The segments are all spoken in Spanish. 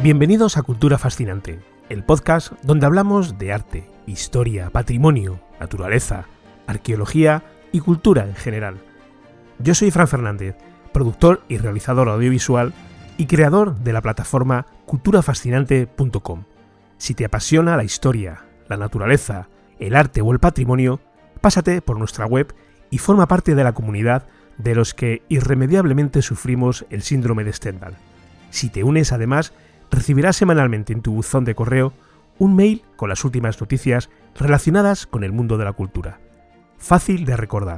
Bienvenidos a Cultura Fascinante, el podcast donde hablamos de arte, historia, patrimonio, naturaleza, arqueología y cultura en general. Yo soy Fran Fernández, productor y realizador audiovisual y creador de la plataforma culturafascinante.com. Si te apasiona la historia, la naturaleza, el arte o el patrimonio, pásate por nuestra web y forma parte de la comunidad de los que irremediablemente sufrimos el síndrome de Stendhal. Si te unes, además, recibirás semanalmente en tu buzón de correo un mail con las últimas noticias relacionadas con el mundo de la cultura. Fácil de recordar,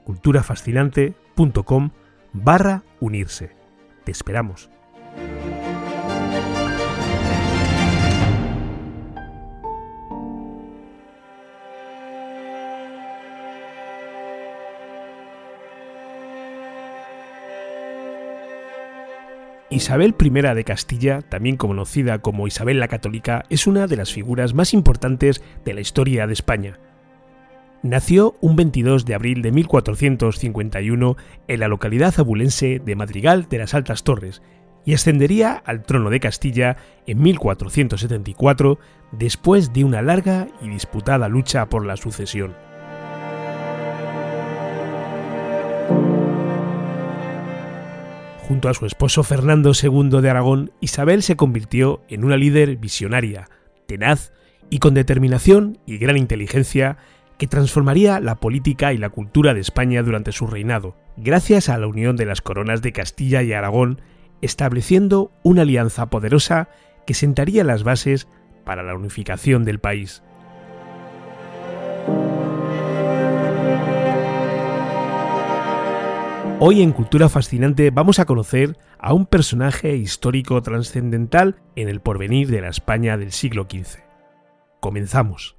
culturafascinante.com/unirse. Te esperamos. Isabel I de Castilla, también conocida como Isabel la Católica, es una de las figuras más importantes de la historia de España. Nació un 22 de abril de 1451 en la localidad abulense de Madrigal de las Altas Torres y ascendería al trono de Castilla en 1474 después de una larga y disputada lucha por la sucesión. Junto a su esposo Fernando II de Aragón, Isabel se convirtió en una líder visionaria, tenaz y con determinación y gran inteligencia que transformaría la política y la cultura de España durante su reinado, gracias a la unión de las coronas de Castilla y Aragón, estableciendo una alianza poderosa que sentaría las bases para la unificación del país. Hoy en Cultura Fascinante vamos a conocer a un personaje histórico trascendental en el porvenir de la España del siglo XV. Comenzamos.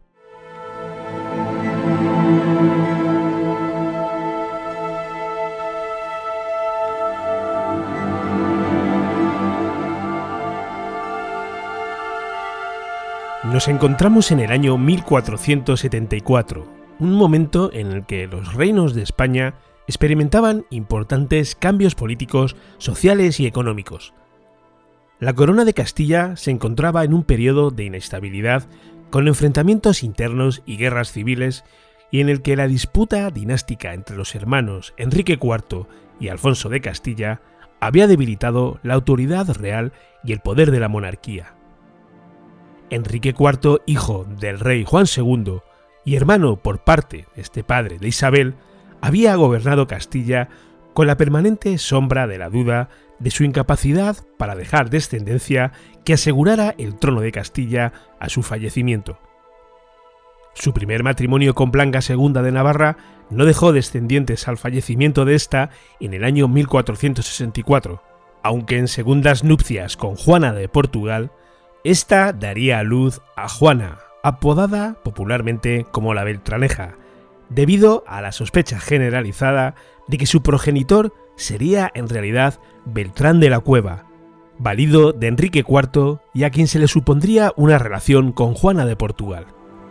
Nos encontramos en el año 1474, un momento en el que los reinos de España experimentaban importantes cambios políticos, sociales y económicos. La corona de Castilla se encontraba en un periodo de inestabilidad con enfrentamientos internos y guerras civiles y en el que la disputa dinástica entre los hermanos Enrique IV y Alfonso de Castilla había debilitado la autoridad real y el poder de la monarquía. Enrique IV, hijo del rey Juan II y hermano por parte de este padre de Isabel, había gobernado Castilla con la permanente sombra de la duda de su incapacidad para dejar descendencia que asegurara el trono de Castilla a su fallecimiento. Su primer matrimonio con Blanca II de Navarra no dejó descendientes al fallecimiento de esta en el año 1464, aunque en segundas nupcias con Juana de Portugal, esta daría a luz a Juana, apodada popularmente como la Beltraneja, debido a la sospecha generalizada de que su progenitor sería en realidad Beltrán de la Cueva, valido de Enrique IV y a quien se le supondría una relación con Juana de Portugal.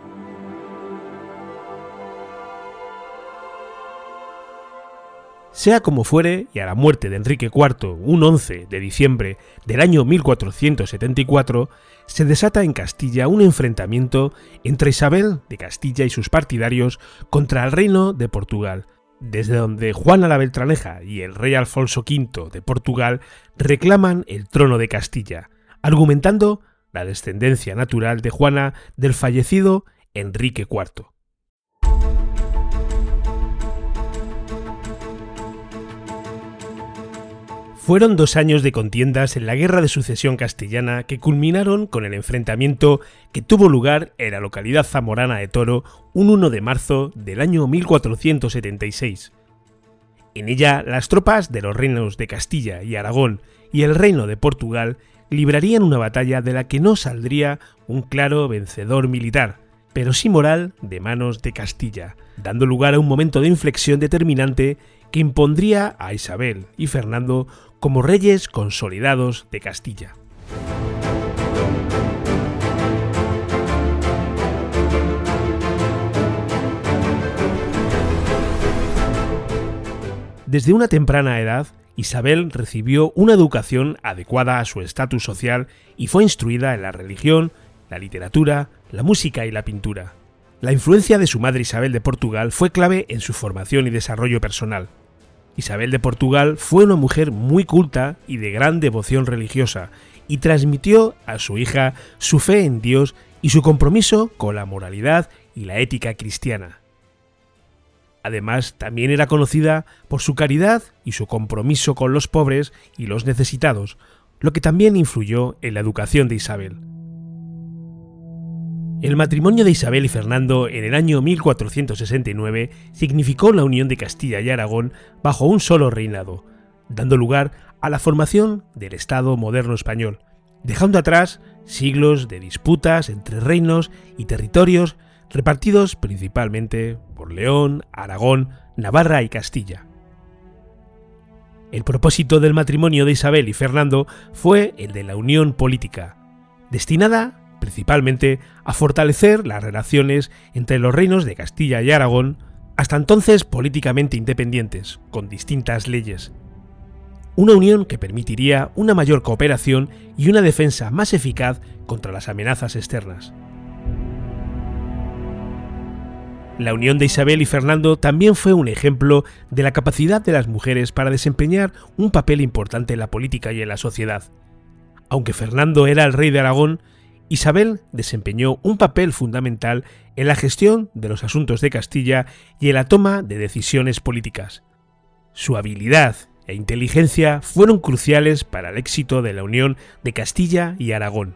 Sea como fuere, y a la muerte de Enrique IV, un 11 de diciembre del año 1474, se desata en Castilla un enfrentamiento entre Isabel de Castilla y sus partidarios contra el reino de Portugal, desde donde Juana la Beltraneja y el rey Alfonso V de Portugal reclaman el trono de Castilla, argumentando la descendencia natural de Juana del fallecido Enrique IV. Fueron 2 años de contiendas en la Guerra de Sucesión Castellana que culminaron con el enfrentamiento que tuvo lugar en la localidad zamorana de Toro un 1 de marzo del año 1476. En ella, las tropas de los reinos de Castilla y Aragón y el reino de Portugal librarían una batalla de la que no saldría un claro vencedor militar, pero sí moral de manos de Castilla, dando lugar a un momento de inflexión determinante que impondría a Isabel y Fernando como reyes consolidados de Castilla. Desde una temprana edad, Isabel recibió una educación adecuada a su estatus social y fue instruida en la religión, la literatura, la música y la pintura. La influencia de su madre Isabel de Portugal fue clave en su formación y desarrollo personal. Isabel de Portugal fue una mujer muy culta y de gran devoción religiosa, y transmitió a su hija su fe en Dios y su compromiso con la moralidad y la ética cristiana. Además, también era conocida por su caridad y su compromiso con los pobres y los necesitados, lo que también influyó en la educación de Isabel. El matrimonio de Isabel y Fernando en el año 1469 significó la unión de Castilla y Aragón bajo un solo reinado, dando lugar a la formación del Estado moderno español, dejando atrás siglos de disputas entre reinos y territorios repartidos principalmente por León, Aragón, Navarra y Castilla. El propósito del matrimonio de Isabel y Fernando fue el de la unión política, destinada principalmente a fortalecer las relaciones entre los reinos de Castilla y Aragón, hasta entonces políticamente independientes, con distintas leyes. Una unión que permitiría una mayor cooperación y una defensa más eficaz contra las amenazas externas. La unión de Isabel y Fernando también fue un ejemplo de la capacidad de las mujeres para desempeñar un papel importante en la política y en la sociedad. Aunque Fernando era el rey de Aragón, Isabel desempeñó un papel fundamental en la gestión de los asuntos de Castilla y en la toma de decisiones políticas. Su habilidad e inteligencia fueron cruciales para el éxito de la unión de Castilla y Aragón.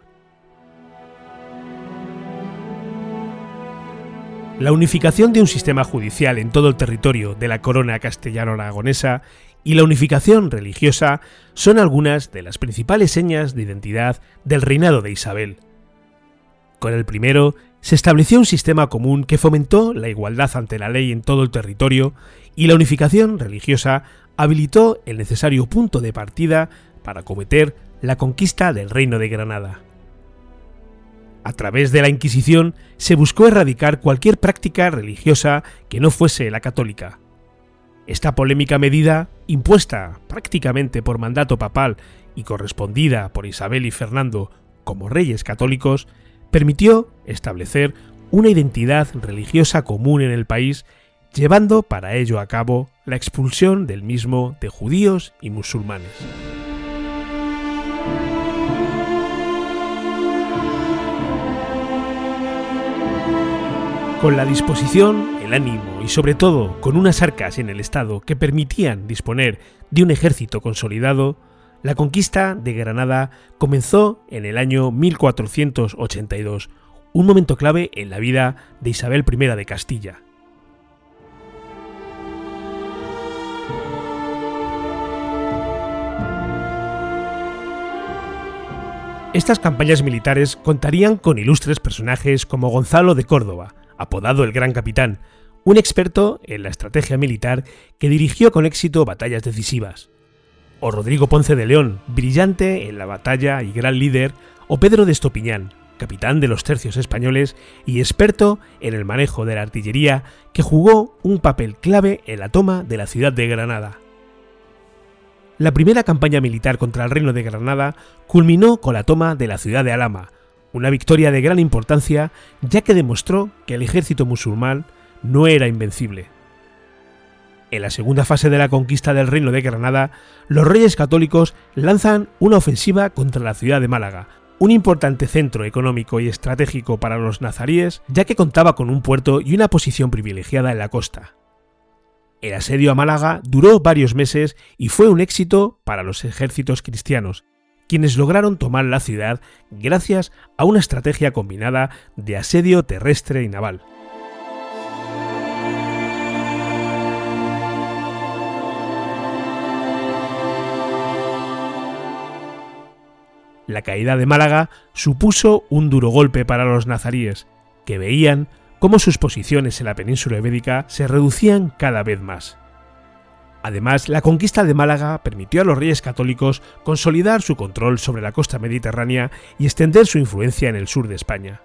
La unificación de un sistema judicial en todo el territorio de la corona castellano-aragonesa y la unificación religiosa son algunas de las principales señas de identidad del reinado de Isabel. Con el primero, se estableció un sistema común que fomentó la igualdad ante la ley en todo el territorio, y la unificación religiosa habilitó el necesario punto de partida para acometer la conquista del Reino de Granada. A través de la Inquisición se buscó erradicar cualquier práctica religiosa que no fuese la católica. Esta polémica medida, impuesta prácticamente por mandato papal y correspondida por Isabel y Fernando como reyes católicos, permitió establecer una identidad religiosa común en el país, llevando para ello a cabo la expulsión del mismo de judíos y musulmanes. Con la disposición, el ánimo y sobre todo con unas arcas en el Estado que permitían disponer de un ejército consolidado, la conquista de Granada comenzó en el año 1482, un momento clave en la vida de Isabel I de Castilla. Estas campañas militares contarían con ilustres personajes como Gonzalo de Córdoba, apodado el Gran Capitán, un experto en la estrategia militar que dirigió con éxito batallas decisivas, o Rodrigo Ponce de León, brillante en la batalla y gran líder, o Pedro de Estopiñán, capitán de los tercios españoles y experto en el manejo de la artillería, que jugó un papel clave en la toma de la ciudad de Granada. La primera campaña militar contra el Reino de Granada culminó con la toma de la ciudad de Alhama, una victoria de gran importancia ya que demostró que el ejército musulmán no era invencible. En la segunda fase de la conquista del Reino de Granada, los reyes católicos lanzan una ofensiva contra la ciudad de Málaga, un importante centro económico y estratégico para los nazaríes, ya que contaba con un puerto y una posición privilegiada en la costa. El asedio a Málaga duró varios meses y fue un éxito para los ejércitos cristianos, quienes lograron tomar la ciudad gracias a una estrategia combinada de asedio terrestre y naval. La caída de Málaga supuso un duro golpe para los nazaríes, que veían cómo sus posiciones en la península ibérica se reducían cada vez más. Además, la conquista de Málaga permitió a los reyes católicos consolidar su control sobre la costa mediterránea y extender su influencia en el sur de España.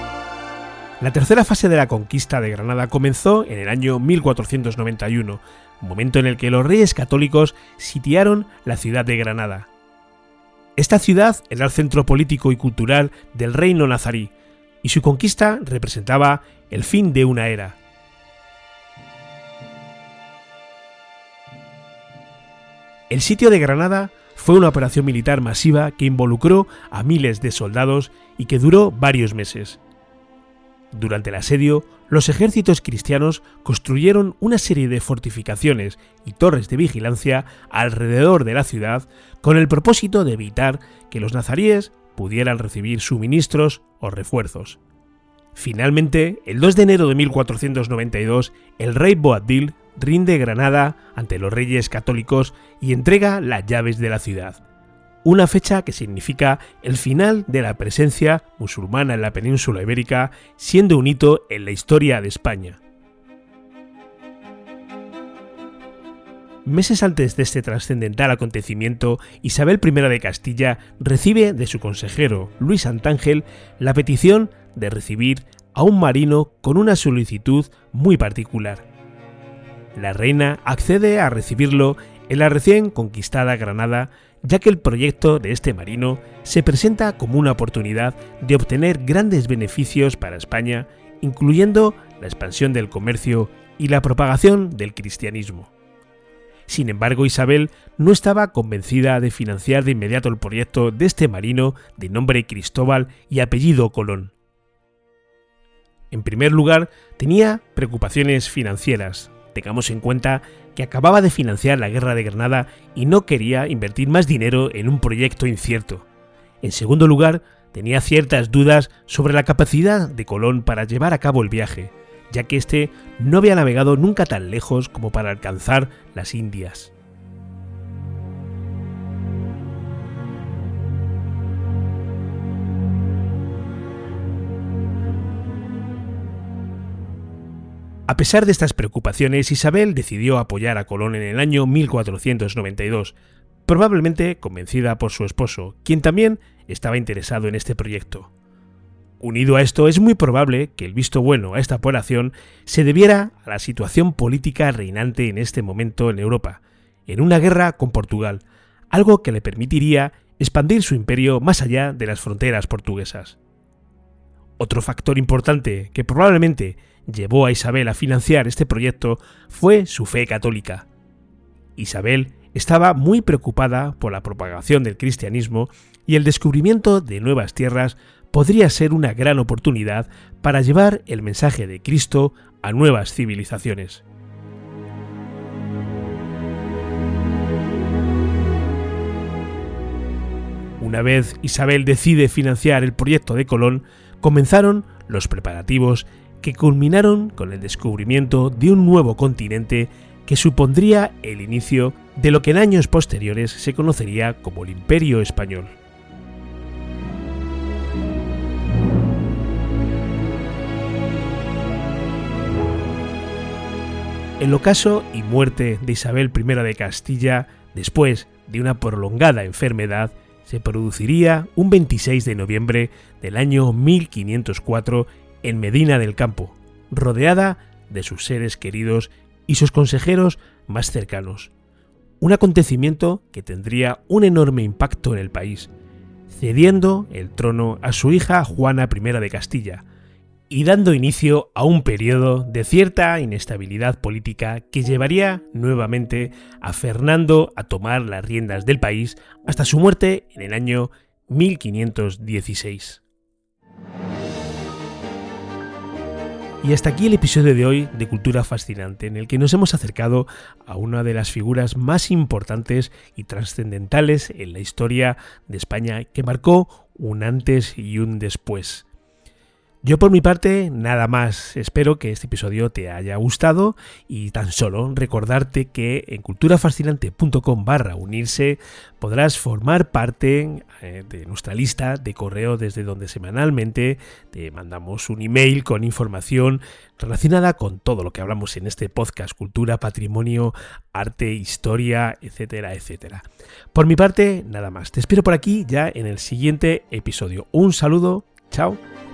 La tercera fase de la conquista de Granada comenzó en el año 1491, momento en el que los reyes católicos sitiaron la ciudad de Granada. Esta ciudad era el centro político y cultural del reino nazarí, y su conquista representaba el fin de una era. El sitio de Granada fue una operación militar masiva que involucró a miles de soldados y que duró varios meses. Durante el asedio, los ejércitos cristianos construyeron una serie de fortificaciones y torres de vigilancia alrededor de la ciudad con el propósito de evitar que los nazaríes pudieran recibir suministros o refuerzos. Finalmente, el 2 de enero de 1492, el rey Boabdil rinde Granada ante los reyes católicos y entrega las llaves de la ciudad, una fecha que significa el final de la presencia musulmana en la península ibérica, siendo un hito en la historia de España. Meses antes de este trascendental acontecimiento, Isabel I de Castilla recibe de su consejero, Luis Santángel, la petición de recibir a un marino con una solicitud muy particular. La reina accede a recibirlo en la recién conquistada Granada, ya que el proyecto de este marino se presenta como una oportunidad de obtener grandes beneficios para España, incluyendo la expansión del comercio y la propagación del cristianismo. Sin embargo, Isabel no estaba convencida de financiar de inmediato el proyecto de este marino de nombre Cristóbal y apellido Colón. En primer lugar, tenía preocupaciones financieras. Tengamos en cuenta que acababa de financiar la Guerra de Granada y no quería invertir más dinero en un proyecto incierto. En segundo lugar, tenía ciertas dudas sobre la capacidad de Colón para llevar a cabo el viaje, ya que éste no había navegado nunca tan lejos como para alcanzar las Indias. A pesar de estas preocupaciones, Isabel decidió apoyar a Colón en el año 1492, probablemente convencida por su esposo, quien también estaba interesado en este proyecto. Unido a esto, es muy probable que el visto bueno a esta operación se debiera a la situación política reinante en este momento en Europa, en una guerra con Portugal, algo que le permitiría expandir su imperio más allá de las fronteras portuguesas. Otro factor importante que probablemente llevó a Isabel a financiar este proyecto fue su fe católica. Isabel estaba muy preocupada por la propagación del cristianismo y el descubrimiento de nuevas tierras podría ser una gran oportunidad para llevar el mensaje de Cristo a nuevas civilizaciones. Una vez Isabel decide financiar el proyecto de Colón, comenzaron los preparativos que culminaron con el descubrimiento de un nuevo continente que supondría el inicio de lo que en años posteriores se conocería como el Imperio Español. El ocaso y muerte de Isabel I de Castilla, después de una prolongada enfermedad, se produciría un 26 de noviembre del año 1504 en Medina del Campo, rodeada de sus seres queridos y sus consejeros más cercanos. Un acontecimiento que tendría un enorme impacto en el país, cediendo el trono a su hija Juana I de Castilla y dando inicio a un periodo de cierta inestabilidad política que llevaría nuevamente a Fernando a tomar las riendas del país hasta su muerte en el año 1516. Y hasta aquí el episodio de hoy de Cultura Fascinante, en el que nos hemos acercado a una de las figuras más importantes y trascendentales en la historia de España, que marcó un antes y un después. Yo por mi parte, nada más. Espero que este episodio te haya gustado y tan solo recordarte que en culturafascinante.com/unirse podrás formar parte de nuestra lista de correo desde donde semanalmente te mandamos un email con información relacionada con todo lo que hablamos en este podcast: cultura, patrimonio, arte, historia, etcétera, etcétera. Por mi parte, nada más. Te espero por aquí ya en el siguiente episodio. Un saludo, chao.